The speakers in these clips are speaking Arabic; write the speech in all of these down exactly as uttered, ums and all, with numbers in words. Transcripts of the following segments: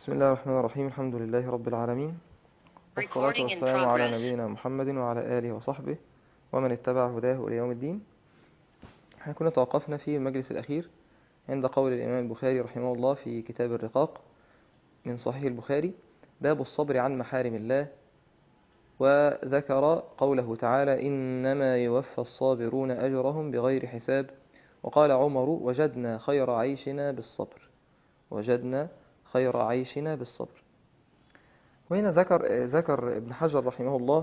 بسم الله الرحمن الرحيم. الحمد لله رب العالمين، والصلاة Recording in والسلام على progress. نبينا محمد وعلى آله وصحبه ومن اتبع هداه إلى يوم الدين. احنا كنا توقفنا في المجلس الأخير عند قول الإمام البخاري رحمه الله في كتاب الرقاق من صحيح البخاري: باب الصبر عن محارم الله، وذكر قوله تعالى: إنما يوفى الصابرون أجرهم بغير حساب. وقال عمر: وجدنا خير عيشنا بالصبر، وجدنا خير عيشنا بالصبر. وهنا ذكر ذكر ابن حجر رحمه الله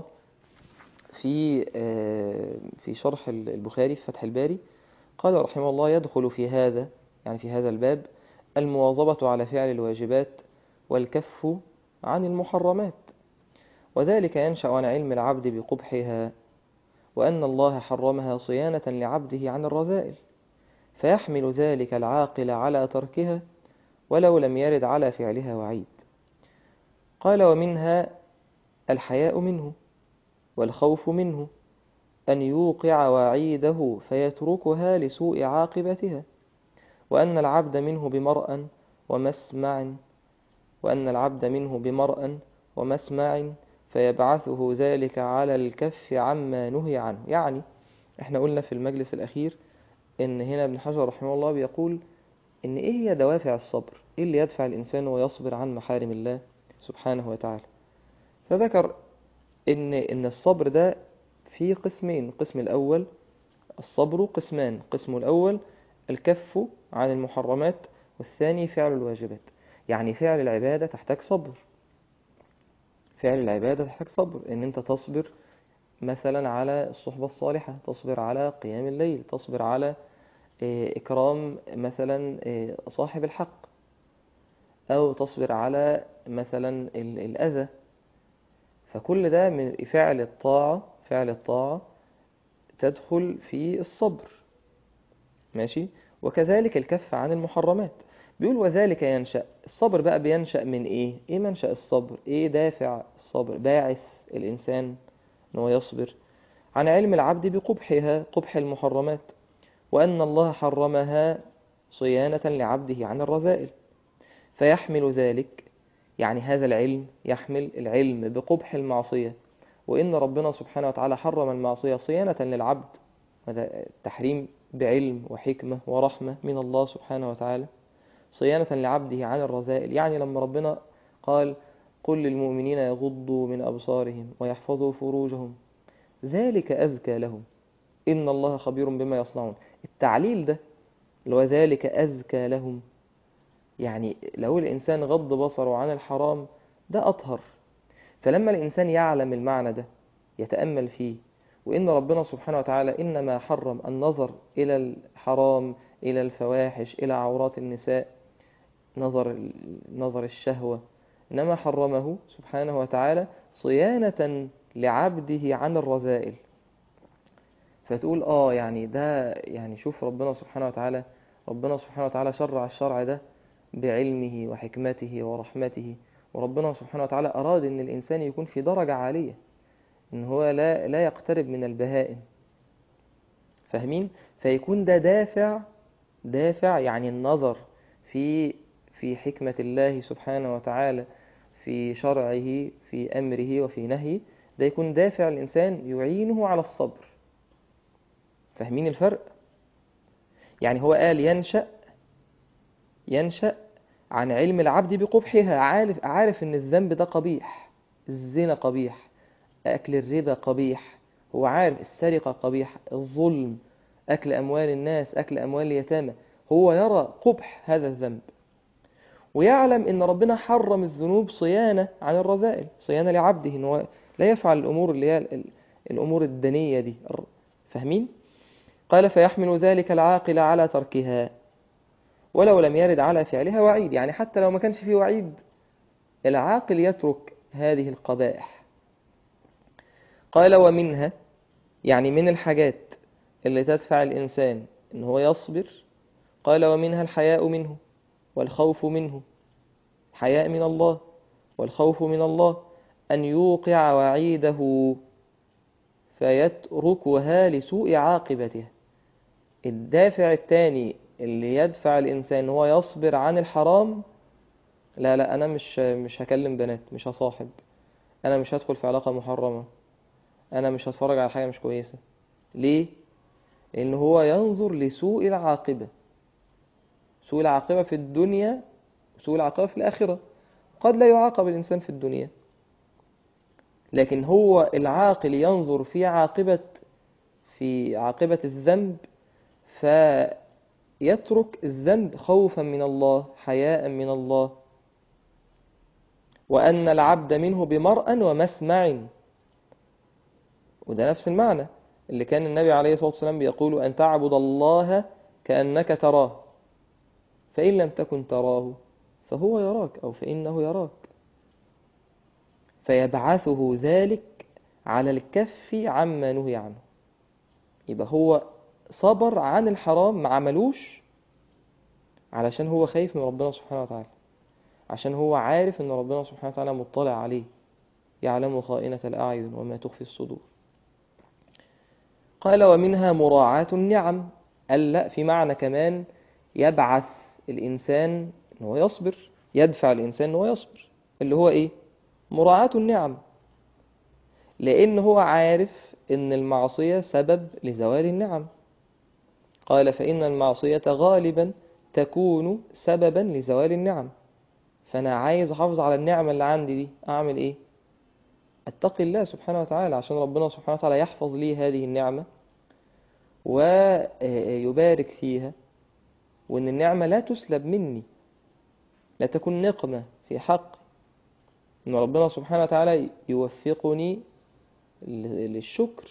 في في شرح البخاري في فتح الباري، قال رحمه الله: يدخل في هذا، يعني في هذا الباب، المواظبة على فعل الواجبات والكف عن المحرمات، وذلك ينشأ عن علم العبد بقبحها، وأن الله حرمها صيانة لعبده عن الرذائل، فيحمل ذلك العاقل على تركها ولو لم يرد على فعلها وعيد. قال: ومنها الحياء منه، والخوف منه، أن يوقع وعيده فيتركها لسوء عاقبتها، وأن العبد منه بمرأ ومسمع وأن العبد منه بمرأ ومسمع فيبعثه ذلك على الكف عما نهي عنه. يعني احنا قلنا في المجلس الأخير إن هنا ابن حجر رحمه الله بيقول إن إيه هي دوافع الصبر، إيه اللي يدفع الإنسان ويصبر عن محارم الله سبحانه وتعالى. فذكر إن إن الصبر ده في قسمين: القسم الأول الصبر قسمان، القسم الأول الكف عن المحرمات، والثاني فعل الواجبات. يعني فعل العبادة تحتاج صبر، فعل العبادة تحتاج صبر، إن أنت تصبر مثلا على الصحبة الصالحة، تصبر على قيام الليل، تصبر على إكرام مثلا صاحب الحق، أو تصبر على مثلا الأذى. فكل ده من فعل الطاعة، فعل الطاعة تدخل في الصبر، ماشي. وكذلك الكف عن المحرمات. بيقول: وذلك ينشأ، الصبر بقى بينشأ من ايه؟ ايه منشأ الصبر؟ ايه دافع الصبر، باعث الانسان ان هو يصبر؟ عن علم العبد بقبحها، قبح المحرمات، وان الله حرمها صيانة لعبده عن الرذائل، فيحمل ذلك، يعني هذا العلم يحمل العلم بقبح المعصية، وإن ربنا سبحانه وتعالى حرم المعصية صيانة للعبد، هذا التحريم بعلم وحكمة ورحمة من الله سبحانه وتعالى، صيانة لعبده عن الرذائل. يعني لما ربنا قال: قل للمؤمنين يغضوا من أبصارهم ويحفظوا فروجهم ذلك أزكى لهم إن الله خبير بما يصنعون، التعليل ده اللي هو ذلك أزكى لهم، يعني لو الإنسان غض بصره عن الحرام ده أطهر. فلما الإنسان يعلم المعنى ده يتأمل فيه، وإن ربنا سبحانه وتعالى إنما حرم النظر إلى الحرام، إلى الفواحش، إلى عورات النساء، نظر نظر الشهوة، إنما حرمه سبحانه وتعالى صيانة لعبده عن الرذائل. فتقول آه يعني ده، يعني شوف ربنا سبحانه وتعالى، ربنا سبحانه وتعالى شرع الشرع ده بعلمه وحكمته ورحمته، وربنا سبحانه وتعالى أراد إن الإنسان يكون في درجة عالية، إن هو لا لا يقترب من البهائم، فاهمين؟ فيكون ده دافع، دافع يعني النظر في في حكمة الله سبحانه وتعالى، في شرعه، في أمره وفي نهيه، ده يكون دافع الإنسان يعينه على الصبر. فاهمين الفرق؟ يعني هو قال ينشأ، ينشأ عن علم العبد بقبحها، عارف عارف إن الذنب ده قبيح، الزنا قبيح، أكل الربا قبيح، هو عارف السرقة قبيح، الظلم، أكل أموال الناس، أكل أموال اليتامى، هو يرى قبح هذا الذنب، ويعلم إن ربنا حرم الذنوب صيانة عن الرذائل، صيانة لعبده، إن هو لا يفعل الأمور اللي هي الأمور الدنية دي. فاهمين؟ قال: فيحمل ذلك العاقل على تركها ولو لم يرد على فعلها وعيد. يعني حتى لو ما كانش فيه وعيد، العاقل يترك هذه القبائح. قال: ومنها، يعني من الحاجات اللي تدفع الإنسان إن هو يصبر، قال: ومنها الحياء منه، والخوف منه، حياء من الله والخوف من الله، أن يوقع وعيده فيتركها لسوء عاقبته. الدافع الثاني اللي يدفع الإنسان هو يصبر عن الحرام لا لا انا مش مش هكلم بنات، مش هصاحب، انا مش هدخل في علاقة محرمة، انا مش هتفرج على حاجة مش كويسة. ليه؟ لان هو ينظر لسوء العاقبة، سوء العاقبة في الدنيا وسوء العاقبة في الآخرة. قد لا يعاقب الإنسان في الدنيا، لكن هو العاقل ينظر في عاقبة في عاقبة الذنب، فيترك الذنب خوفا من الله، حياء من الله، وأن العبد منه بمرأى ومسمع. وده نفس المعنى اللي كان النبي عليه الصلاة والسلام بيقول: أن تعبد الله كأنك تراه، فإن لم تكن تراه فهو يراك أو فإنه يراك. فيبعثه ذلك على الكف عما نهي عنه. يبقى هو صبر عن الحرام، ما عملوش علشان هو خايف من ربنا سبحانه وتعالى، عشان هو عارف ان ربنا سبحانه وتعالى مطلع عليه، يعلم خائنة الأعين وما تخفي الصدور. قال: ومنها مراعاة النعم. قال لا، في معنى كمان يبعث الإنسان ان هو يصبر، يدفع الإنسان ان هو يصبر، اللي هو ايه؟ مراعاة النعم. لأن هو عارف ان المعصية سبب لزوال النعم. قال: فإن المعصية غالبا تكون سببا لزوال النعم. فأنا عايز أحافظ على النعمة اللي عندي دي، أعمل إيه؟ أتقي الله سبحانه وتعالى، عشان ربنا سبحانه وتعالى يحفظ لي هذه النعمة ويبارك فيها، وإن النعمة لا تسلب مني، لا تكون نقمة في حق، إن ربنا سبحانه وتعالى يوفقني للشكر.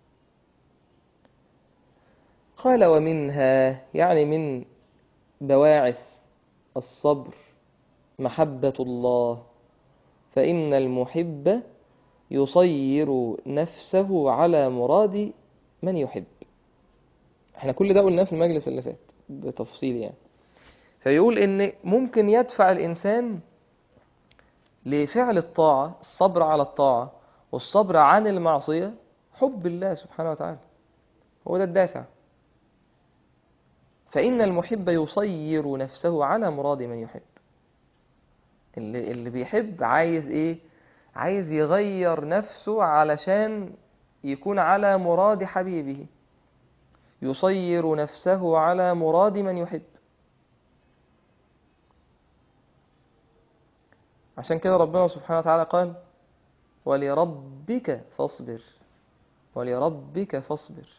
قال: ومنها، يعني من بواعث الصبر، محبة الله، فإن المحب يصير نفسه على مراد من يحب. احنا كل ده قلناه في المجلس اللي فات بتفصيل يعني. فيقول ان ممكن يدفع الانسان لفعل الطاعة، الصبر على الطاعة والصبر عن المعصية، حب الله سبحانه وتعالى، هو ده الدافع. فإن المحب يصير نفسه على مراد من يحب. اللي, اللي بيحب عايز ايه؟ عايز يغير نفسه علشان يكون على مراد حبيبه، يصير نفسه على مراد من يحب. عشان كده ربنا سبحانه وتعالى قال: ولربك فاصبر، ولربك فاصبر.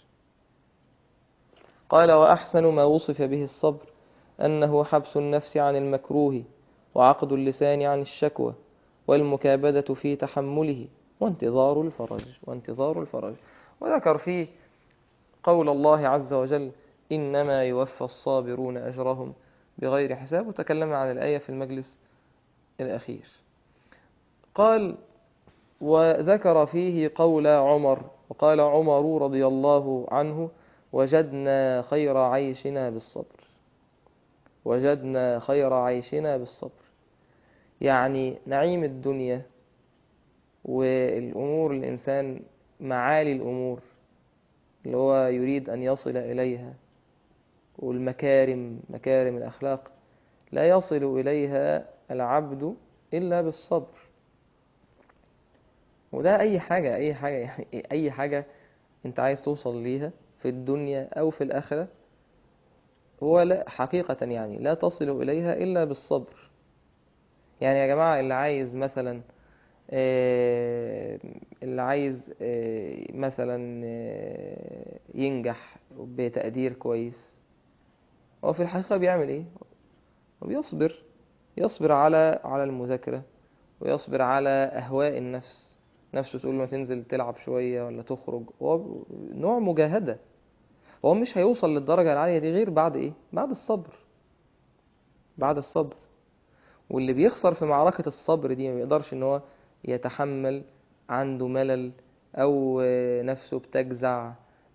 قال: وأحسن ما وصف به الصبر أنه حبس النفس عن المكروه، وعقد اللسان عن الشكوى، والمكابدة في تحمله، وانتظار الفرج وانتظار الفرج. وذكر فيه قول الله عز وجل: إنما يوفى الصابرون أجرهم بغير حساب. وتكلمنا عن الآية في المجلس الأخير. قال: وذكر فيه قول عمر، وقال عمر رضي الله عنه: وجدنا خير عيشنا بالصبر، وجدنا خير عيشنا بالصبر. يعني نعيم الدنيا والأمور، الإنسان معالي الأمور اللي هو يريد أن يصل إليها، والمكارم، مكارم الأخلاق، لا يصل إليها العبد إلا بالصبر. وده أي حاجة، أي حاجة يعني أي حاجة أنت عايز توصل ليها في الدنيا أو في الآخرة، هو لا حقيقة يعني لا تصل إليها إلا بالصبر. يعني يا جماعة، اللي عايز مثلا آه، اللي عايز آه، مثلا آه، ينجح بتقدير كويس، هو في الحقيقة بيعمل إيه؟ هو بيصبر، يصبر على على المذاكرة، ويصبر على أهواء النفس. نفسه تقول له ما تنزل تلعب شوية ولا تخرج، هو نوع مجاهدة. هو مش هيوصل للدرجة العالية دي غير بعد إيه؟ بعد الصبر، بعد الصبر. واللي بيخسر في معركة الصبر دي ما بيقدرش إن هو يتحمل، عنده ملل، أو نفسه بتجزع،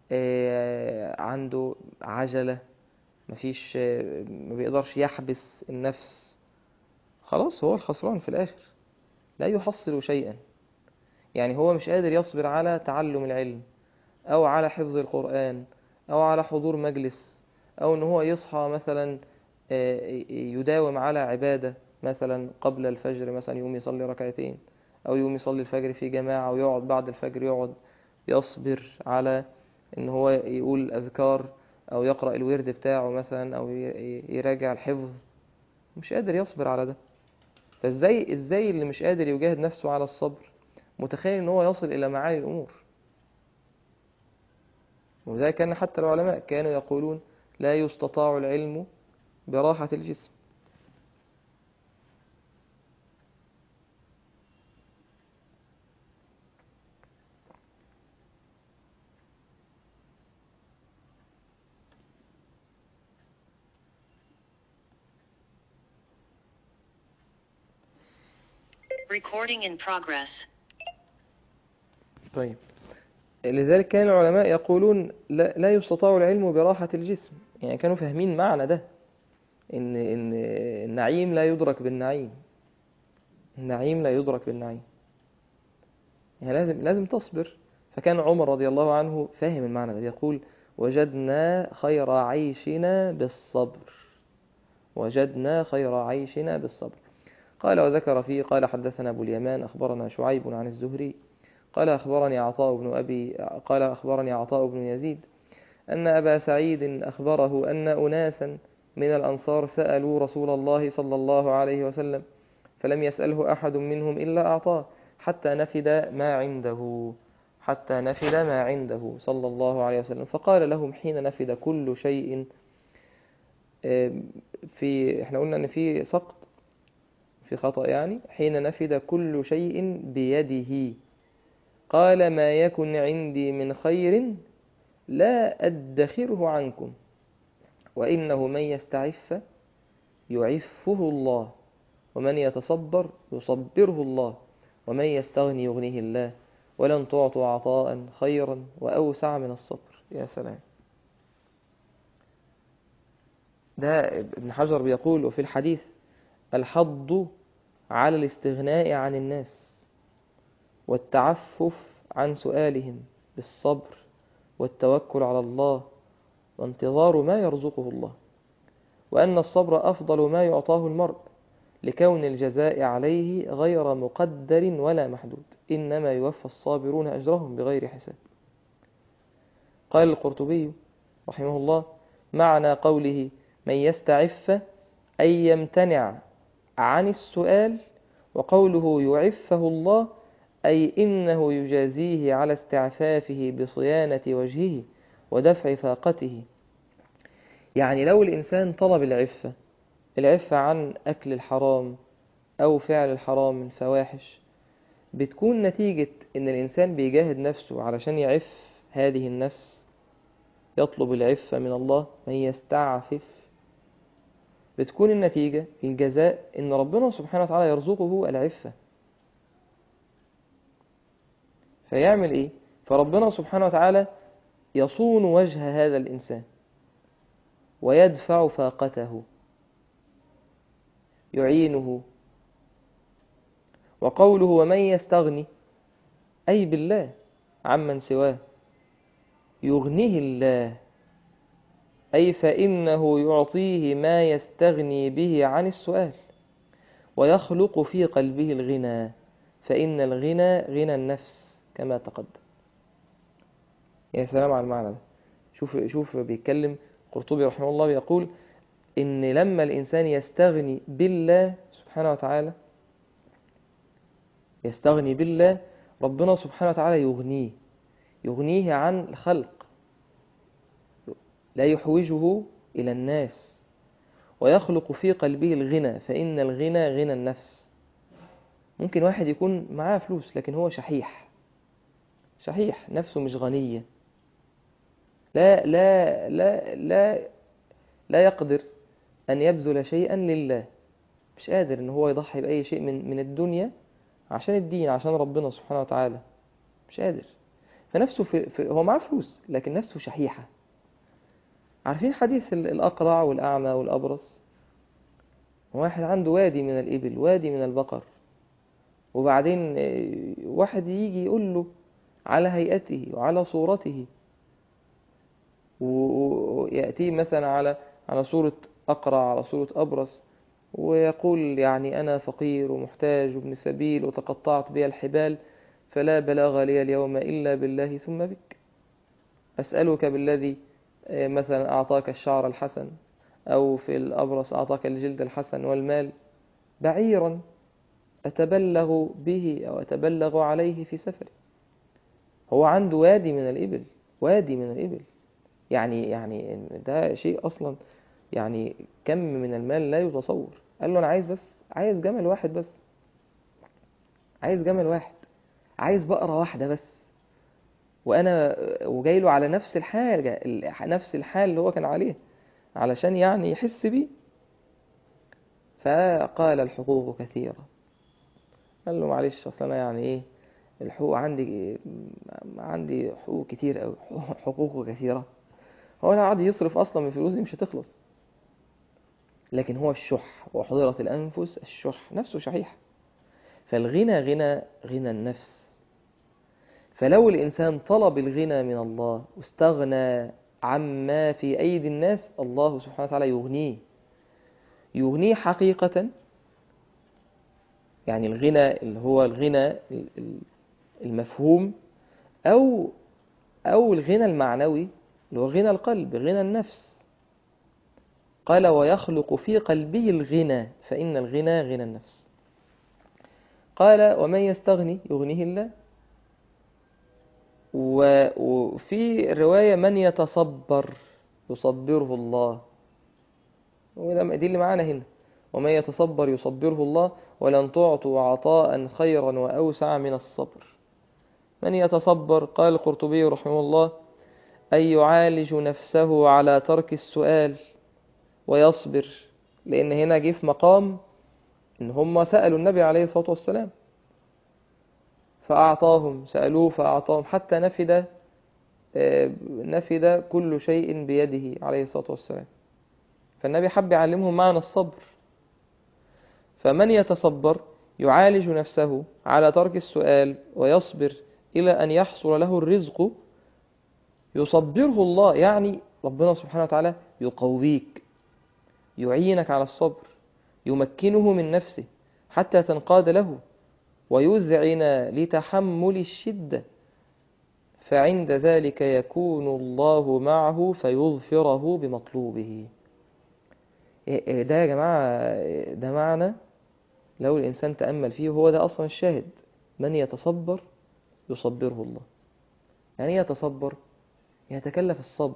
عنده عجلة، مفيش، ما بيقدرش يحبس النفس، خلاص هو الخسران في الآخر، لا يحصل شيئا. يعني هو مش قادر يصبر على تعلم العلم، أو على حفظ القرآن، أو على حضور مجلس، أو إن هو يصحى مثلا يداوم على عبادة مثلا قبل الفجر مثلا يقوم يصلي ركعتين، أو يقوم يصلي الفجر في جماعة ويقعد بعد الفجر يقعد يصبر على إن هو يقول أذكار أو يقرأ الورد بتاعه مثلا أو يراجع الحفظ، مش قادر يصبر على ده. فازاي ازاي اللي مش قادر يجاهد نفسه على الصبر متخيل ان هو يصل الى معالي الامور؟ ولذلك كان حتى العلماء كانوا يقولون لا يستطاع العلم براحة الجسم. Recording in progress. طيب، لذلك كان العلماء يقولون لا, لا يستطاع العلم براحة الجسم، يعني كانوا فاهمين معنى ده، إن إن النعيم لا يدرك بالنعيم، النعيم لا يدرك بالنعيم، يعني لازم لازم تصبر. فكان عمر رضي الله عنه فاهم المعنى ده، يقول وجدنا خير عيشنا بالصبر، وجدنا خير عيشنا بالصبر. قال وذكر فيه قال حدثنا أبو اليمان أخبرنا شعيب عن الزهري قال أخبرني عطاء بن أبي قال أخبرني عطاء بن يزيد أن أبا سعيد أخبره أن أناسا من الأنصار سألوا رسول الله صلى الله عليه وسلم فلم يسأله أحد منهم إلا أعطاه حتى نفد ما عنده حتى نفد ما عنده صلى الله عليه وسلم، فقال لهم حين نفد كل شيء، في احنا قلنا ان في سقط في خطأ، يعني حين نفد كل شيء بيده قال ما يكن عندي من خير لا أدخره عنكم، وإنه من يستعف يعفه الله، ومن يتصبر يصبره الله، ومن يستغني يغنيه الله، ولن تعطوا عطاء خيرا وأوسع من الصبر. يا سلام، ده ابن حجر بيقول وفي الحديث الحض على الاستغناء عن الناس والتعفف عن سؤالهم بالصبر والتوكل على الله وانتظار ما يرزقه الله، وأن الصبر أفضل ما يعطاه المرء لكون الجزاء عليه غير مقدر ولا محدود، إنما يوفى الصابرون أجرهم بغير حساب. قال القرطبي رحمه الله معنى قوله من يستعف أي يمتنع عن السؤال، وقوله يعفه الله أي إنه يجازيه على استعفافه بصيانة وجهه ودفع فاقته. يعني لو الإنسان طلب العفة العفة عن أكل الحرام أو فعل الحرام من فواحش، بتكون نتيجة إن الإنسان بيجاهد نفسه علشان يعف هذه النفس، يطلب العفة من الله من يستعفف، بتكون النتيجة الجزاء إن ربنا سبحانه وتعالى يرزقه العفة. فيعمل إيه؟ فربنا سبحانه وتعالى يصون وجه هذا الإنسان ويدفع فاقته، يعينه. وقوله ومن يستغني أي بالله عمن سواه يغنيه الله، أي فإنه يعطيه ما يستغني به عن السؤال ويخلق في قلبه الغنى، فإن الغنى غنى النفس كما تقدم. يا سلام على المعنى ده. شوف شوف بيتكلم قرطبي رحمه الله بيقول إن لما الإنسان يستغني بالله سبحانه وتعالى يستغني بالله ربنا سبحانه وتعالى يغنيه يغنيه عن الخلق، لا يحوجه إلى الناس، ويخلق في قلبه الغنى، فإن الغنى غنى النفس. ممكن واحد يكون معاه فلوس لكن هو شحيح شحيح نفسه مش غنية، لا لا لا لا لا يقدر أن يبذل شيئا لله، مش قادر إن هو يضحي بأي شيء من من الدنيا عشان الدين عشان ربنا سبحانه وتعالى، مش قادر. فنفسه في في هو معاه فلوس لكن نفسه شحيحة. عارفين حديث الأقرع والأعمى والأبرص؟ واحد عنده وادي من الإبل وادي من البقر، وبعدين واحد يجي يقول له على هيئته وعلى صورته، ويأتيه مثلا على على صورة أقرع على صورة أبرص، ويقول يعني أنا فقير ومحتاج وابن سبيل وتقطعت بي الحبال، فلا بلاغ لي اليوم إلا بالله ثم بك. أسألك بالذي مثلا أعطاك الشعر الحسن، أو في الأبرص أعطاك الجلد الحسن والمال، بعيرا أتبلغ به أو أتبلغ عليه في سفري. هو عنده وادي من الإبل، وادي من الإبل، يعني يعني ده شيء أصلا يعني كم من المال لا يتصور. قال له أنا عايز بس عايز جمل واحد بس، عايز جمل واحد، عايز بقرة واحدة بس، وأنا وجاي له على نفس الحاجة، نفس الحال اللي هو كان عليه، علشان يعني يحس بيه. فقال الحقوق كثيرة. قال له معلش أصل أنا يعني إيه الحقوق عندي، عندي حقوق كتير أوي، حقوق كثيرة. هو أنا قاعد يصرف أصلا من فلوسي مش هتخلص. لكن هو الشح، وحضرت الأنفس الشح، نفسه شحيح. فالغنى غنى غنى النفس. فلو الإنسان طلب الغنى من الله واستغنى عما في أيدي الناس، الله سبحانه وتعالى يغنيه، يغنيه حقيقة. يعني الغنى اللي هو الغنى المفهوم، أو أو الغنى المعنوي اللي هو غنى القلب، غنى النفس. قال ويخلق في قلبه الغنى، فإن الغنى غنى النفس. قال ومن يستغني يغنيه الله. وفي الرواية من يتصبر يصبره الله، دي اللي معانا هنا، ومن يتصبر يصبره الله، ولن تعطوا عطاء خيرا وأوسع من الصبر. من يتصبر، قال القرطبي رحمه الله، أن يعالج نفسه على ترك السؤال ويصبر. لأن هنا جه في مقام إن هم سألوا النبي عليه الصلاة والسلام فأعطاهم، سألوه فأعطاهم، حتى نفد نفد كل شيء بيده عليه الصلاة والسلام. فالنبي حب يعلمهم معنى الصبر. فمن يتصبر يعالج نفسه على ترك السؤال ويصبر إلى أن يحصل له الرزق، يصبره الله، يعني ربنا سبحانه وتعالى يقويك، يعينك على الصبر، يمكنه من نفسه حتى تنقاد له، ويذعن لتحمل الشدة، فعند ذلك يكون الله معه فيظفره بمطلوبه. ده يا جماعة ده معنى لو الإنسان تأمل فيه، هو ده أصلا الشاهد. من يتصبر يصبره الله. يعني يتصبر، يتكلف الصبر،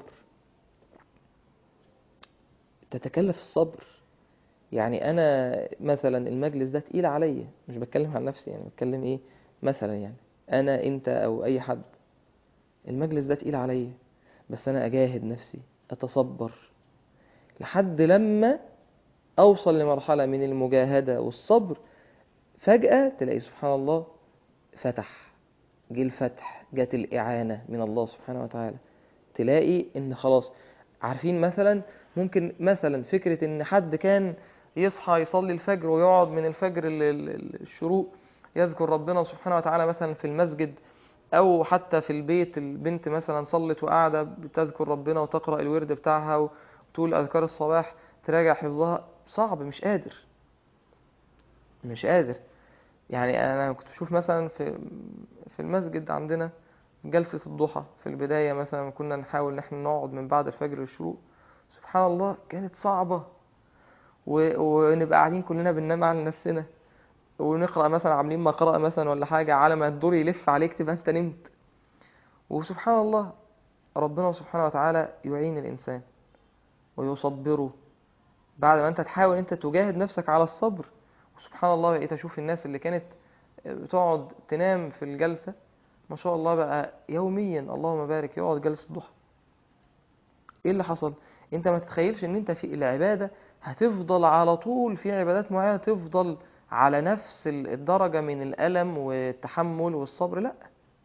تتكلف الصبر. يعني أنا مثلا المجلس ده تقيل عليا، مش بتكلم عن نفسي، يعني بتكلم إيه مثلا، يعني أنا أنت أو أي حد، المجلس ده تقيل عليا، بس أنا أجاهد نفسي أتصبر لحد لما أوصل لمرحلة من المجاهدة والصبر. فجأة تلاقي سبحان الله فتح، جه الفتح، جت الإعانة من الله سبحانه وتعالى. تلاقي إن خلاص، عارفين مثلا ممكن مثلا فكرة إن حد كان يصحى يصلي الفجر ويقعد من الفجر للشروق يذكر ربنا سبحانه وتعالى مثلا في المسجد، أو حتى في البيت، البنت مثلا صلت وقاعدة بتذكر ربنا وتقرأ الورد بتاعها وتقول أذكار الصباح، تراجع حفظها، صعب، مش قادر مش قادر. يعني أنا كنت بشوف مثلا في في المسجد عندنا جلسة الضحى في البداية، مثلا كنا نحاول ان احنا نقعد من بعد الفجر للشروق، سبحان الله كانت صعبة، و... ونبقى قاعدين كلنا بننام على نفسنا، ونقرأ مثلا عاملين مقرأة مثلا ولا حاجة، على ما الدور يلف عليك تبقى انت نمت. وسبحان الله ربنا سبحانه وتعالى يعين الإنسان ويصبره بعد ما انت تحاول انت تجاهد نفسك على الصبر. وسبحان الله بقيت اشوف الناس اللي كانت بتقعد تنام في الجلسة، ما شاء الله بقى يوميا اللهم بارك يقعد جلسة ضحى. ايه اللي حصل؟ انت ما تتخيلش ان انت في العبادة هتفضل على طول في عبادات معينة تفضل على نفس الدرجة من الألم والتحمل والصبر، لا،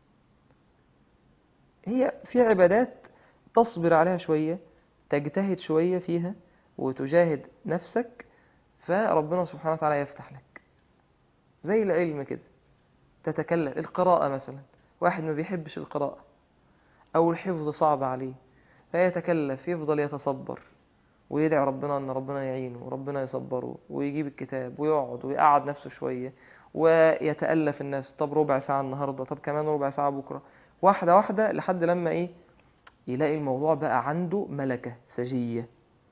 هي في عبادات تصبر عليها شوية، تجتهد شوية فيها وتجاهد نفسك، فربنا سبحانه وتعالى يفتح لك. زي العلم كده، تتكلم القراءة مثلا، واحد ما بيحبش القراءة أو الحفظ صعب عليه، فيتكلف، يفضل يتصبر ويدعي ربنا ان ربنا يعينه وربنا يصبره، ويجيب الكتاب ويقعد ويقعد نفسه شوية ويتألف النفس، طب ربع ساعة النهاردة، طب كمان ربع ساعة بكرة، واحدة واحدة لحد لما ايه يلاقي الموضوع بقى عنده ملكة سجية،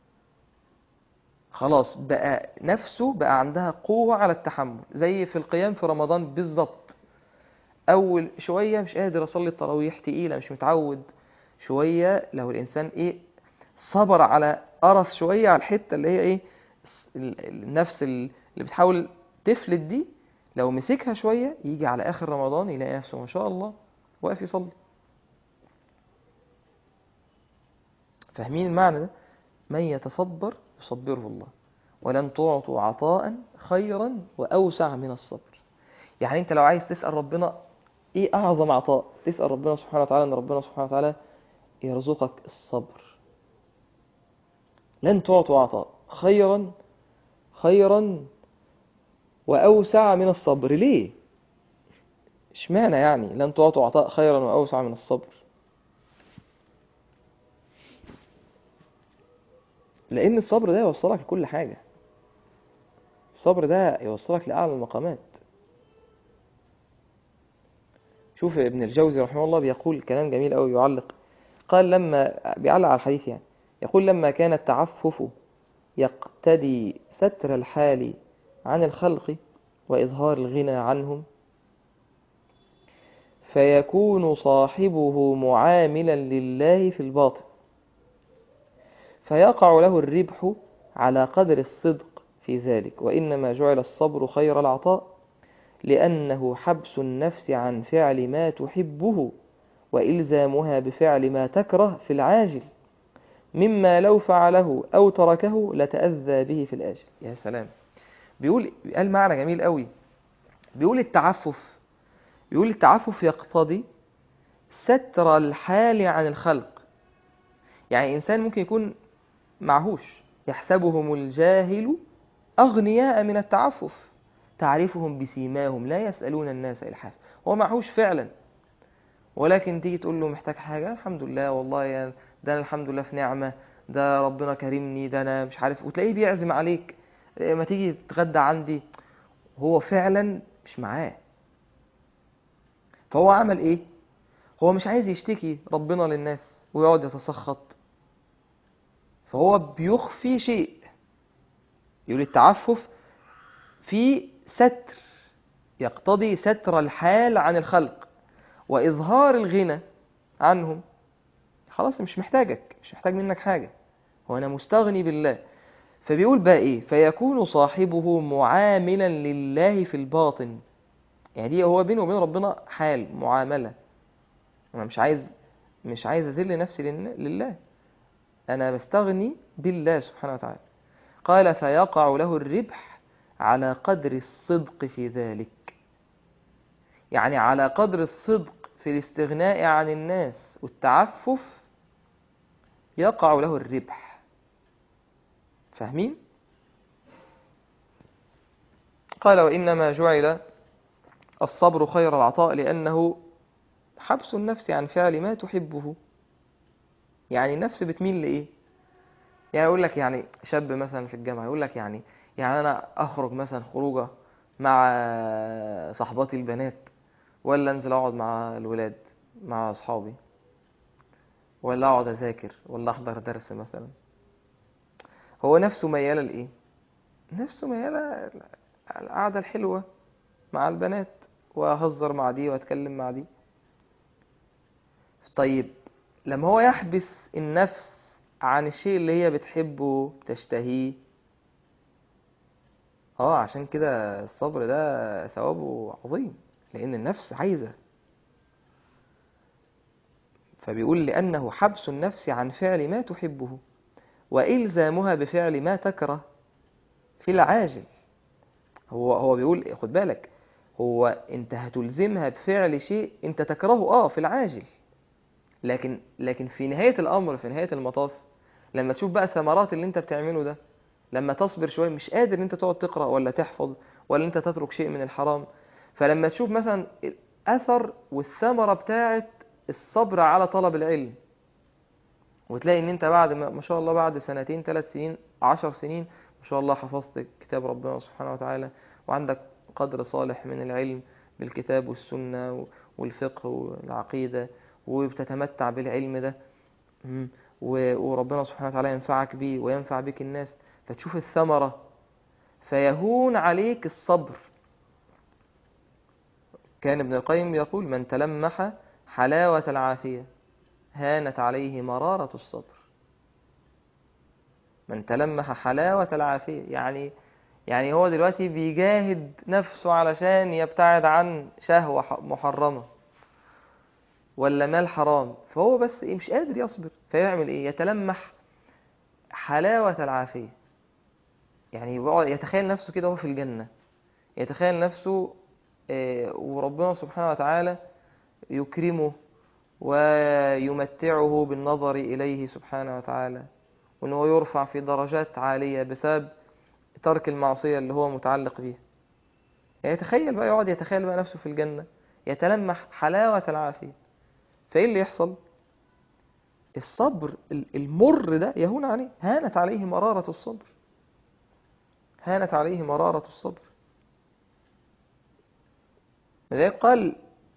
خلاص بقى نفسه بقى عندها قوة على التحمل. زي في القيام في رمضان بالظبط، اول شوية مش قادر اصلي التراويح، تقيلة مش متعود، شوية لو الانسان ايه صبر على قرص شوية على الحتة اللي هي ايه ال- ال- النفس اللي بتحاول تفلت دي، لو مسكها شوية يجي على اخر رمضان يلاقي نفسه ما شاء الله واقف يصلي. فاهمين المعنى ده؟ من يتصبر يصبره الله، ولن تعطوا عطاء خيرا وأوسع من الصبر. يعني انت لو عايز تسأل ربنا ايه اعظم عطاء، تسأل ربنا سبحانه وتعالى ان ربنا سبحانه وتعالى يرزقك الصبر. لن تعطوا عطاء خيرا خيرا وأوسع من الصبر. ليه؟ اشمعنى يعني لن تعطوا عطاء خيرا وأوسع من الصبر؟ لأن الصبر ده يوصلك لكل حاجة، الصبر ده يوصلك لأعلى المقامات. شوف ابن الجوزي رحمه الله بيقول كلام جميل أوي، يعلق قال لما بيعلق على الحديث يعني، يقول لما كان التعفف يقتدي ستر الحال عن الخلق وإظهار الغنى عنهم، فيكون صاحبه معاملا لله في الباطن، فيقع له الربح على قدر الصدق في ذلك. وإنما جعل الصبر خير العطاء لأنه حبس النفس عن فعل ما تحبه وإلزامها بفعل ما تكره في العاجل، مما لو فعله أو تركه لتأذى به في الآجل. يا سلام، بيقول قال معنى جميل قوي، بيقول التعفف بيقول التعفف يقتضي ستر الحال عن الخلق. يعني إنسان ممكن يكون معهوش، يحسبهم الجاهل أغنياء من التعفف، تعرفهم بسيماهم لا يسألون الناس إلحاف. هو معهوش فعلا، ولكن تيجي تقول له محتاج حاجة، الحمد لله والله يا ده أنا الحمد لله في نعمة، ده ربنا كرمني، ده أنا مش عارف، وتلاقيه بيعزم عليك ما تيجي تتغدى عندي، هو فعلا مش معاه. فهو عمل إيه؟ هو مش عايز يشتكي ربنا للناس ويقعد يتسخط، فهو بيخفي شيء. يقول التعفف في ستر يقتضي ستر الحال عن الخلق وإظهار الغنى عنهم. خلاص مش محتاجك، مش محتاج منك حاجة، هو أنا مستغني بالله. فبيقول بقى إيه؟ فيكون صاحبه معاملا لله في الباطن. يعني دي هو بينه وبين ربنا حال معاملة، أنا مش عايز مش عايز أذل نفسي لله، أنا بستغني بالله سبحانه وتعالى. قال فيقع له الربح على قدر الصدق في ذلك، يعني على قدر الصدق في الاستغناء عن الناس والتعفف يقع له الربح. فاهمين؟ قال وإنما جعل الصبر خير العطاء لأنه حبس النفس عن فعل ما تحبه. يعني النفس بتميل لإيه؟ يعني يقول لك يعني شاب مثلا في الجامعة يقول لك يعني يعني أنا أخرج مثلا خروجة مع صحباتي البنات، ولا أنزل أقعد مع الولاد مع أصحابي، ولا أقعد أذاكر، ولا أحضر درس مثلا. هو نفسه ميالة لإيه؟ نفسه ميالة القعدة الحلوة مع البنات، وأهزر مع دي وأتكلم مع دي. طيب لما هو يحبس النفس عن الشيء اللي هي بتحبه تشتهيه، اه عشان كده الصبر ده ثوابه عظيم، لأن النفس عايزة. فبيقول لأنه حبس النفس عن فعل ما تحبه وإلزامها بفعل ما تكره في العاجل. هو هو بيقول خد بالك، هو انت هتلزمها بفعل شيء انت تكرهه اه في العاجل، لكن لكن في نهاية الأمر، في نهاية المطاف، لما تشوف بقى ثمرات اللي انت بتعمله ده، لما تصبر شوية مش قادر ان انت تقعد تقرأ ولا تحفظ ولا انت تترك شيء من الحرام، فلما تشوف مثلا الأثر والثمرة بتاعت الصبر على طلب العلم وتلاقي ان انت بعد ما, ما شاء الله بعد سنتين ثلاث سنين عشر سنين ما شاء الله حفظت كتاب ربنا سبحانه وتعالى، وعندك قدر صالح من العلم بالكتاب والسنة والفقه والعقيدة، وبتتمتع بالعلم ده، مم. و- وربنا سبحانه وتعالى ينفعك بيه وينفع بك الناس، فتشوف الثمرة فيهون عليك الصبر. كان ابن القيم يقول: من تلمح حلاوة العافية هانت عليه مرارة الصبر. من تلمح حلاوة العافية، يعني يعني هو دلوقتي بيجاهد نفسه علشان يبتعد عن شهوة ح- محرمة ولا مال حرام، فهو بس إيه، مش قادر يصبر، فيعمل ايه؟ يتلمح حلاوة العافية، يعني يقعد يتخيل نفسه كده هو في الجنة، يتخيل نفسه آه، وربنا سبحانه وتعالى يكرمه ويمتعه بالنظر إليه سبحانه وتعالى، وأنه يرفع في درجات عالية بسبب ترك المعصية اللي هو متعلق بيها. يعني يتخيل بقى، يقعد يتخيل بقى نفسه في الجنة، يتلمح حلاوة العافية. فإيه اللي يحصل؟ الصبر المر ده يهون عليه، هانت عليه مرارة الصبر، هانت عليه مرارة الصبر. لذلك قال: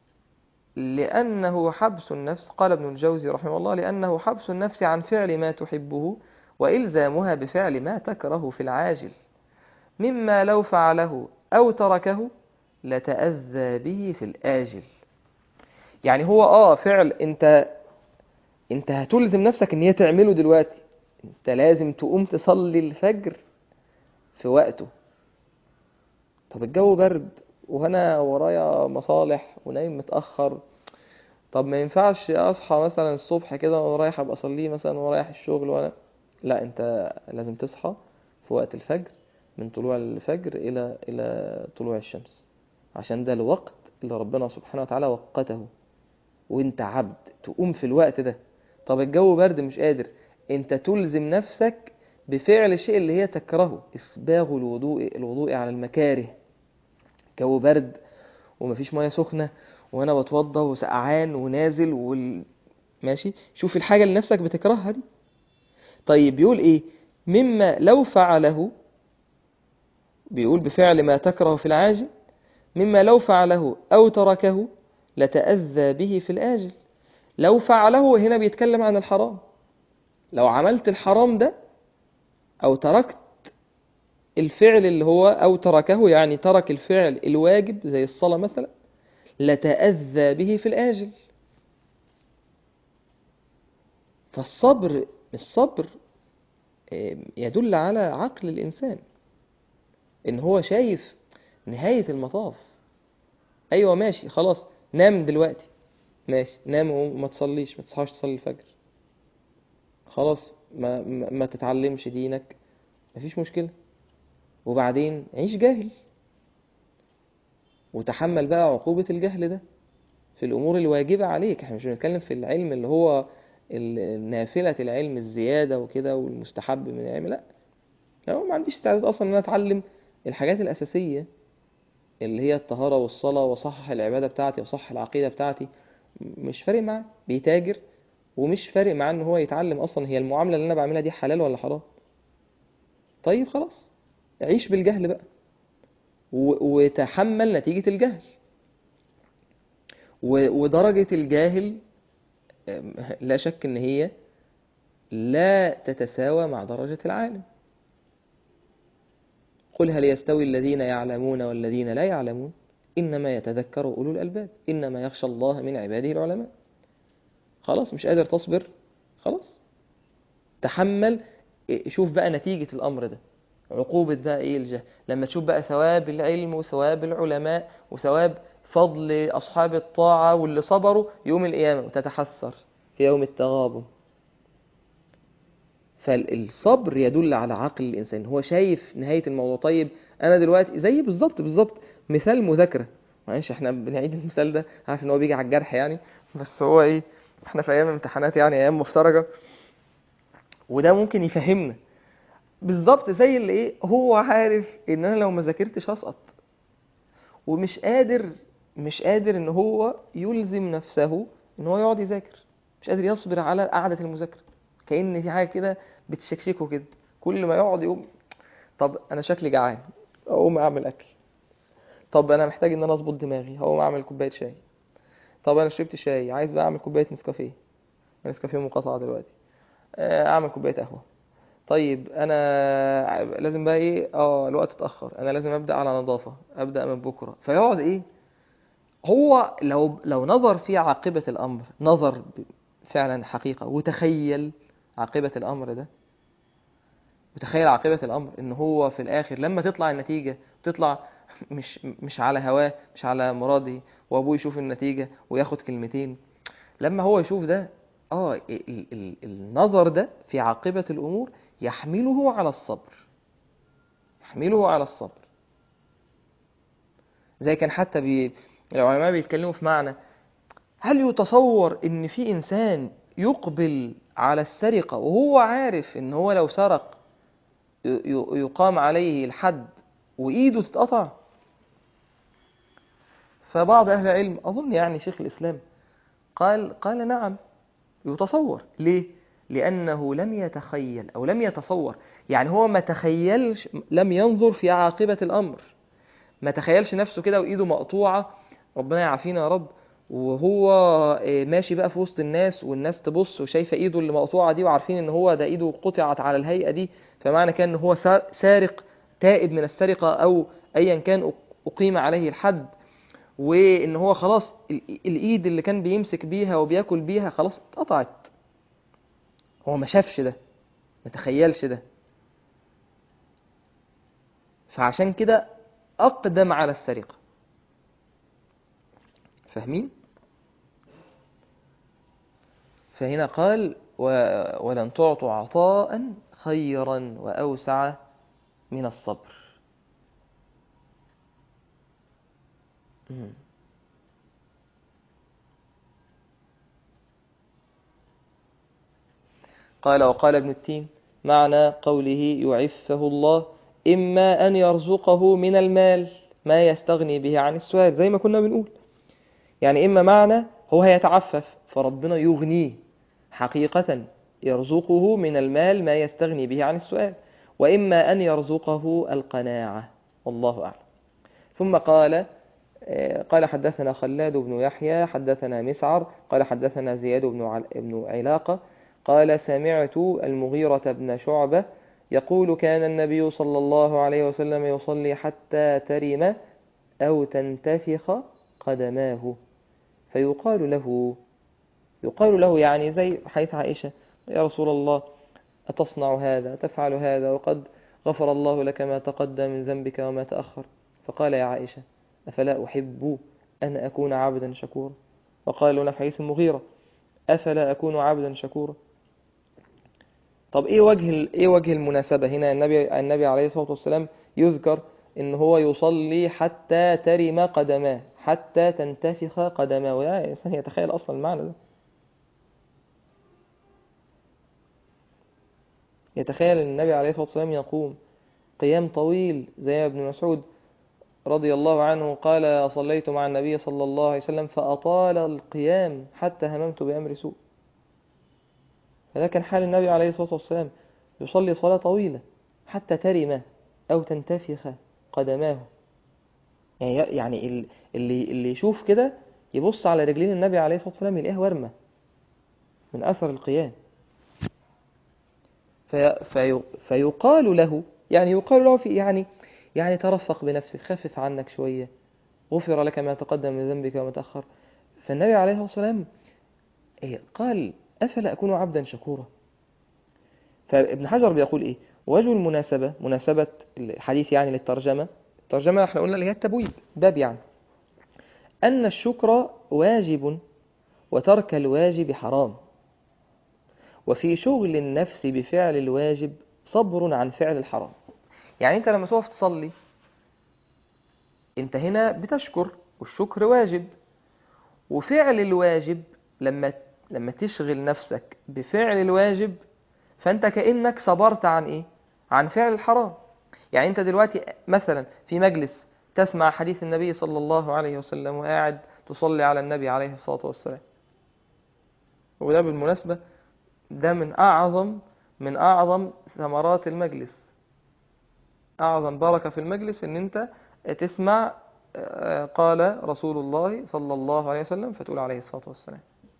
لأنه حبس النفس، قال ابن الجوزي رحمه الله: لأنه حبس النفس عن فعل ما تحبه وإلزامها بفعل ما تكره في العاجل، مما لو فعله أو تركه لتأذى به في الآجل. يعني هو آه فعل أنت أنت هتلزم نفسك إن هي تعمله دلوقتي، أنت لازم تقوم تصلي الفجر في وقته. طب الجو برد وأنا ورايا مصالح ونايم متأخر، طب ما ينفعش اصحى مثلا الصبح كده وانا رايح ابقى اصليه مثلا ورايح الشغل وانا، لا، انت لازم تصحى في وقت الفجر، من طلوع الفجر الى الى طلوع الشمس، عشان ده الوقت اللي ربنا سبحانه وتعالى وقته، وانت عبد تقوم في الوقت ده. طب الجو برد مش قادر، انت تلزم نفسك بفعل الشيء اللي هي تكرهه، اسباغ الوضوء الوضوء على المكاره. جو برد ومفيش ميه سخنه وانا بتوضى وسقعان ونازل وال... ماشي، شوف الحاجه اللي نفسك بتكرهها دي. طيب بيقول ايه؟ مما لو فعله، بيقول بفعل ما تكره في العاجل، مما لو فعله او تركه لتأذى به في الآجل. لو فعله هنا بيتكلم عن الحرام، لو عملت الحرام ده او تركت الفعل اللي هو او تركه، يعني ترك الفعل الواجب زي الصلاة مثلا، لتأذى به في الآجل. فالصبر الصبر يدل على عقل الإنسان، إن هو شايف نهاية المطاف. أيوة ماشي خلاص، نام دلوقتي، ماشي نام وما تصليش، ما تصحاش تصلي الفجر، خلاص ما, ما, ما تتعلمش دينك، مفيش مشكلة. وبعدين عيش جاهل وتحمل بقى عقوبة الجهل ده في الأمور الواجبة عليك. احنا مش بنتكلم في العلم اللي هو نافلة العلم الزيادة وكده والمستحب من العلم، لا، لو ما عنديش استعداد أصلا إن أنا أتعلم الحاجات الأساسية اللي هي الطهارة والصلاة وصحح العبادة بتاعتي وصحح العقيدة بتاعتي، مش فارق معاه، بيتاجر ومش فارق معاه ان هو يتعلم اصلا هي المعاملة اللي انا بعملها دي حلال ولا حرام. طيب خلاص، عيش بالجهل بقى و- وتحمل نتيجة الجهل. و- ودرجة الجاهل أم، لا شك ان هي لا تتساوى مع درجة العالم. قل هل يستوي الذين يعلمون والذين لا يعلمون إنما يتذكر أولو الألباب إنما يخشى الله من عباده العلماء. خلاص مش قادر تصبر، خلاص تحمل. إيه، شوف بقى نتيجة الأمر ده، عقوبة بقى إيه الجهل، لما تشوف بقى ثواب العلم وثواب العلماء وثواب فضل أصحاب الطاعة واللي صبروا يوم القيامة، وتتحسر في يوم التغابن. فالصبر يدل على عقل الإنسان، هو شايف نهاية الموضوع. طيب أنا دلوقتي زي بالظبط بالظبط مثال مذاكرة، معلش احنا بنعيد المثال ده، عارف ان هو بيجي على الجرح يعني، بس هو ايه، احنا في ايام امتحانات يعني، ايام مفترجة، وده ممكن يفهمنا بالظبط. زي اللي ايه، هو عارف ان انا لو ما ذاكرتش هسقط، ومش قادر مش قادر ان هو يلزم نفسه ان هو يقعد يذاكر، مش قادر يصبر على قعدة المذاكرة. كأن في حاجة كده بتشكشكه كده، كل ما يقعد يقوم طب أنا شكلي جعان أقوم أعمل أكل، طب أنا محتاج إن أنا أظبط دماغي هقوم أعمل كوباية شاي، طب أنا شربت شاي عايز بقى أعمل كوباية نسكافيه، نسكافيه مقاطعة دلوقتي، آه، أعمل كوباية قهوة. طيب أنا لازم بقى إيه، أه الوقت اتأخر، أنا لازم أبدأ على نظافة، أبدأ من بكرة. فيقعد إيه، هو لو لو نظر في عاقبة الأمر، نظر ب- فعلا حقيقة وتخيل عاقبة الأمر ده، وتخيل عاقبة الأمر إن هو في الآخر لما تطلع النتيجة تطلع مش مش على هواه، مش على مراده، وأبوه يشوف النتيجة وياخد كلمتين. لما هو يشوف ده، آه ال ال النظر ده في عاقبة الأمور يحمله على الصبر، يحمله على الصبر. زي كان حتى بي العلماء بيتكلموا في معنى، هل يتصور ان في انسان يقبل على السرقة وهو عارف ان هو لو سرق ي- ي- يقام عليه الحد وايده تتقطع؟ فبعض اهل العلم اظن يعني شيخ الاسلام قال قال نعم يتصور. ليه؟ لانه لم يتخيل او لم يتصور، يعني هو ما تخيلش، لم ينظر في عاقبة الامر، ما تخيلش نفسه كده وايده مقطوعة، ربنا يعافينا يا رب، وهو آه، ماشي بقى في وسط الناس والناس تبص وشايفه ايده اللي مقطوعه دي وعارفين ان هو ده ايده قطعت على الهيئه دي، فمعنى كان ان هو سا- سارق تائب من السرقه او ايا كان أق- اقيم عليه الحد، وان هو خلاص ال- الايد اللي كان بيمسك بيها وبياكل بيها خلاص اتقطعت. هو ما شافش ده، ما تخيلش ده، فعشان كده اقدم على السرقه. فاهمين؟ فهنا قال و... ولن تعطوا عطاء خيرا وأوسع من الصبر. مم. قال وقال ابن التين معنى قوله يعفه الله إما أن يرزقه من المال ما يستغني به عن السؤال، زي ما كنا بنقول، يعني إما معنى هو هيتعفف فربنا يغنيه حقيقة، يرزقه من المال ما يستغني به عن السؤال، وإما أن يرزقه القناعة، والله أعلم. ثم قال قال حدثنا خلاد بن يحيى حدثنا مسعر قال حدثنا زياد بن عل... بن علاقة قال سمعت المغيرة بن شعبة يقول كان النبي صلى الله عليه وسلم يصلي حتى ترم أو تنتفخ قدماه، فيقال له، يقال له يعني زي حديث عائشة، يا رسول الله أتصنع هذا، تفعل هذا، وقد غفر الله لك ما تقدم من ذنبك وما تأخر؟ فقال يا عائشة أفلا أحب أن أكون عبدا شكورا؟ وقال له في حديث المغيرة أفلا أكون عبدا شكورا؟ طب إيه وجه ال- إيه وجه المناسبة هنا؟ النبي النبي عليه الصلاة والسلام يذكر إن هو يصلي حتى ترم قدماه، حتى تنتفخ قدماه، يعني الإنسان يتخيل أصلا المعنى ده، يتخيل أن النبي عليه الصلاة والسلام يقوم قيام طويل زي ابن مسعود رضي الله عنه قال صليت مع النبي صلى الله عليه وسلم فأطال القيام حتى هممت بأمر سوء. فده كان حال النبي عليه الصلاة والسلام، يصلي صلاة طويلة حتى ترم أو تنتفخ قدماه. يعني يعني ال- اللي اللي يشوف كده يبص على رجلين النبي عليه الصلاة والسلام يلاقيها ورمة من أثر القيام. في في فيقال له، يعني يقال له في يعني يعني ترفق بنفسك، خفف عنك شوية، غفر لك ما تقدم من ذنبك وما تأخر. فالنبي عليه الصلاة والسلام إيه قال أفلا أكون عبدا شكورا؟ فابن حجر بيقول إيه وجه المناسبة، مناسبة الحديث يعني للترجمة، الترجمة احنا قلنا اللي هي التبويب باب، يعني أن الشكر واجب وترك الواجب حرام، وفي شغل النفس بفعل الواجب صبر عن فعل الحرام. يعني أنت لما تقف تصلي أنت هنا بتشكر، والشكر واجب، وفعل الواجب لما لما تشغل نفسك بفعل الواجب فأنت كأنك صبرت عن إيه؟ عن فعل الحرام. يعني أنت دلوقتي مثلا في مجلس تسمع حديث النبي صلى الله عليه وسلم وقاعد تصلي على النبي عليه الصلاة والسلام، وده بالمناسبة ده من أعظم من أعظم ثمرات المجلس. أعظم بركة في المجلس إن أنت تسمع آه، قال رسول الله صلى الله عليه وسلم فتقول عليه الصلاة والسلام.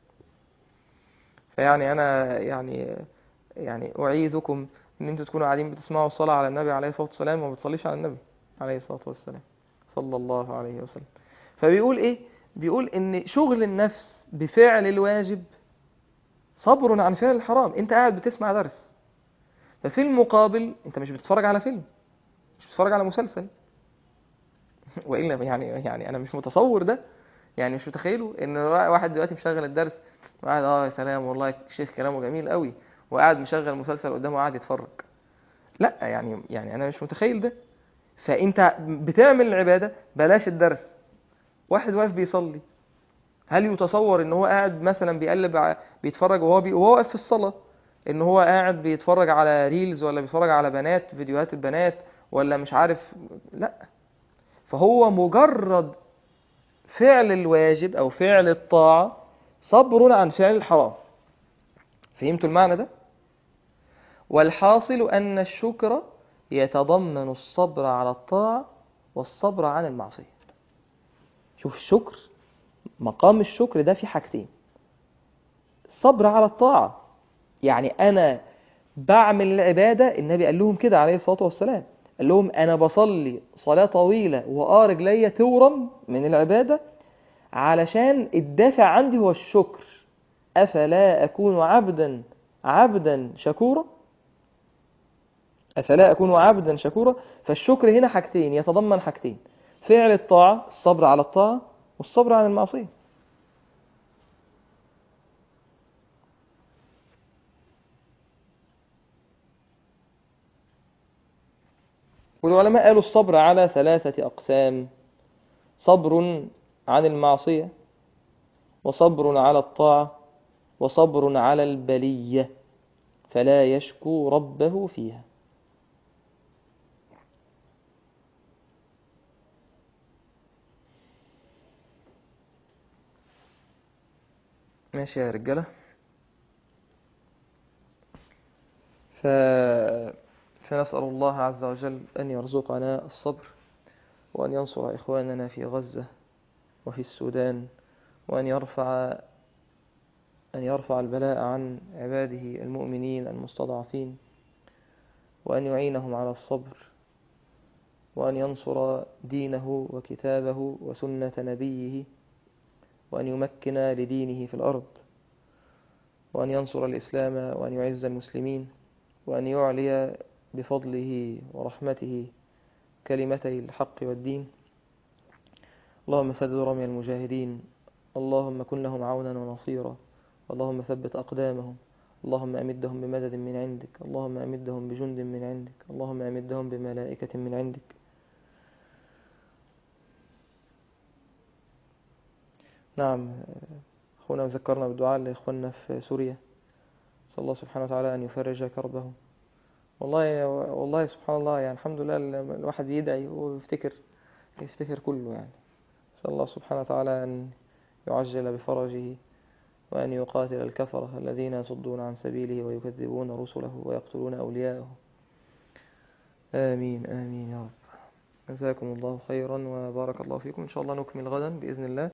فيعني أنا يعني يعني أعيذكم إن أنتوا تكونوا قاعدين بتسمعوا الصلاة على النبي عليه الصلاة والسلام وما بتصليش على النبي عليه الصلاة والسلام صلى الله عليه وسلم. فبيقول إيه؟ بيقول إن شغل النفس بفعل الواجب صبر عن فعل الحرام. أنت قاعد بتسمع درس، ففي المقابل أنت مش بتتفرج على فيلم، مش بتتفرج على مسلسل. وإلا يعني يعني أنا مش متصور ده، يعني مش متخيله إن واحد دلوقتي مشغل الدرس وقاعد اه يا سلام والله الشيخ كلامه جميل قوي، وقاعد مشغل مسلسل قدامه وقاعد يتفرج. لا يعني يعني انا مش متخيل ده. فانت بتعمل العباده، بلاش الدرس. واحد واقف بيصلي، هل يتصور ان هو قاعد مثلا بيقلب ع- بيتفرج وهو بي... وهو واقف في الصلاه، ان هو قاعد بيتفرج على ريلز ولا بيتفرج على بنات، فيديوهات البنات، ولا مش عارف؟ لا. فهو مجرد فعل الواجب او فعل الطاعه صبر عن فعل الحرام. فهمتوا المعنى ده؟ والحاصل أن الشكر يتضمن الصبر على الطاعة والصبر عن المعصية. شوف الشكر، مقام الشكر ده في حاجتين: الصبر على الطاعة، يعني أنا بعمل العبادة. النبي قال لهم كده عليه الصلاة والسلام، قال لهم أنا بصلي صلاة طويلة وآه رجليا تورم من العبادة علشان الدافع عندي هو الشكر. أفلا أكون عبدا عبدا شكورا أفلا أكون عبدا شكورا. فالشكر هنا حاجتين، يتضمن حاجتين: فعل الطاعة، الصبر على الطاعة، والصبر عن المعصية. والعلماء قالوا الصبر على ثلاثة أقسام: صبر عن المعصية، وصبر على الطاعة، وصبر على البلية فلا يشكو ربه فيها. ماشي يا رجالة. ف... فنسأل الله عز وجل أن يرزقنا الصبر، وأن ينصر إخواننا في غزة وفي السودان، وأن يرفع أن يرفع البلاء عن عباده المؤمنين المستضعفين، وأن يعينهم على الصبر، وأن ينصر دينه وكتابه وسنة نبيه، وأن يمكن لدينه في الأرض، وأن ينصر الإسلام، وأن يعز المسلمين، وأن يعلي بفضله ورحمته كلمتي الحق والدين. اللهم سدد رمي المجاهدين، اللهم كن لهم عونا ونصيرا، اللهم ثبت أقدامهم، اللهم أمدهم بمدد من عندك، اللهم أمدهم بجند من عندك، اللهم أمدهم بملائكة من عندك. نعم، أخونا ذكرنا بالدعاء لإخواننا في سوريا، صلى الله سبحانه وتعالى أن يفرج كربهم. والله والله سبحان الله، يعني الحمد لله الواحد بيدعي ويفتكر يفتكر كله، يعني صلى الله سبحانه وتعالى أن يعجل بفرجه، وأن يقاتل الكفرة الذين يصدون عن سبيله ويكذبون رسله ويقتلون أولياءه. آمين آمين يا رب. جزاكم الله خيرا وبارك الله فيكم. إن شاء الله نكمل غدا بإذن الله.